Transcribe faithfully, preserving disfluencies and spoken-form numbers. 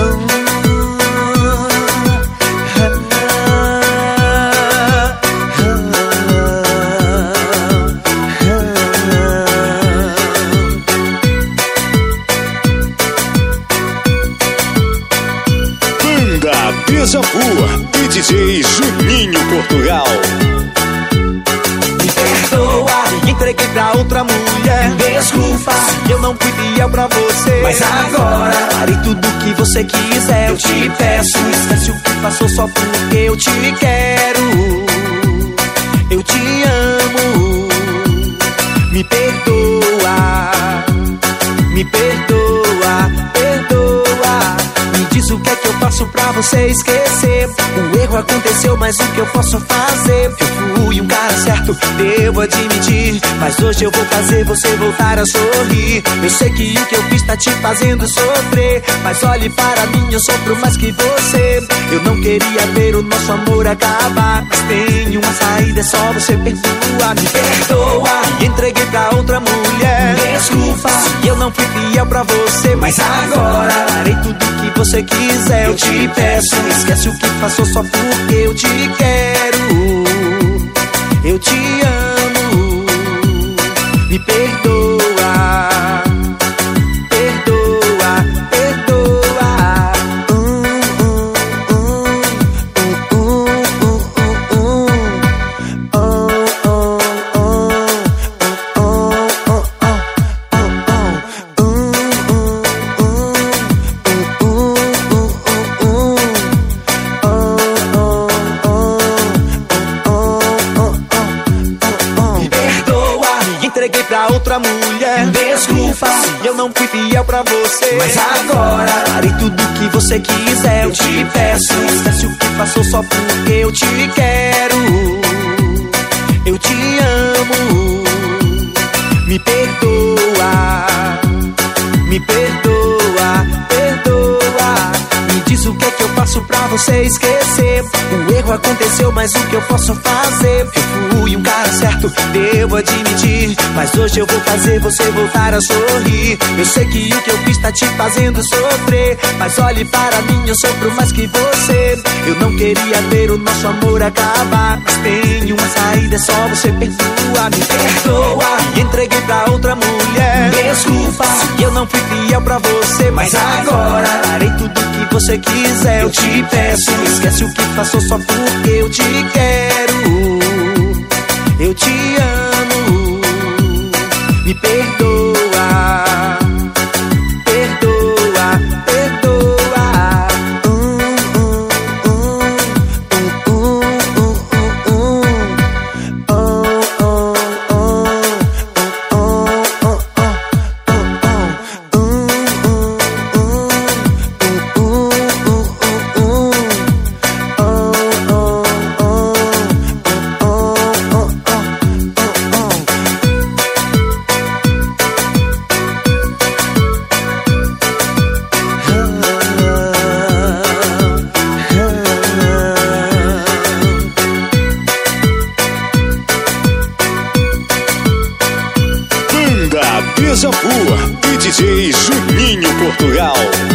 Beija-Flor e D J Juninho Portugal. Me perdoa, me entreguei pra outra mulher. Desculpa, eu não fui fiel pra você. Mas agora, farei tudo o que você quiser. Eu te peço, esquece o que passou só porque eu te quero. Eu te amo. Me perdoa, me perdoa, perdoa. Me diz o que é que eu faço pra você esquecer. O erro aconteceu, mas o que eu posso fazer? Eu fui um cara certo, devo admitir, mas hoje eu vou fazer você voltar a sorrir. Eu sei que o que eu fiz tá te fazendo sofrer, mas olhe para mim, eu sofro mais que você. Eu não queria ver o nosso amor acabar, mas tem uma saída, é só você perdoar. Me perdoa, me entreguei pra outra mulher. Desculpa, eu não fui fiel pra você, mas agora farei tudo que você quiser. Eu te peço, esquece o que passou só porque eu te quero. Eu te amo. Me perdoa, perdoa, perdoa. Hum, hum, hum, hum, hum, hum, hum. Oh, oh, oh, oh, oh, oh, oh, entreguei pra outra mulher. Desculpa, eu não fui fiel pra você, mas agora farei tudo que você quiser. Eu te peço, esquece o que passou só porque eu te quero. Eu te amo. Me perdoa, me perdoa, perdoa. Me diz o que é que eu faço pra você esquecer. O erro aconteceu, mas o que eu posso fazer? Eu fui um cara certo, devo admitir, mas hoje eu vou fazer você voltar a sorrir. Eu sei que o que eu fiz tá te fazendo sofrer, mas olhe para mim, eu sofro mais que você. Eu não queria ver o nosso amor acabar, mas tem uma saída, é só você perdoar. Me perdoa, me entreguei pra outra mulher. Desculpa, eu não fui fiel pra você, mas agora farei tudo que você quiser. Eu te peço, esquece o que passou só porque eu te quero. Eu te amo. Me perdoa, perdoa, perdoa. Hum, hum, hum, hum, hum, hum, hum. Oh, oh, oh, oh, oh, oh, oh, oh. Hum, hum, hum, hum, hum, hum, hum. Oh, oh, oh, oh, oh, oh, oh, oh. Banda Beija-Flor e D J Juninho Portugal.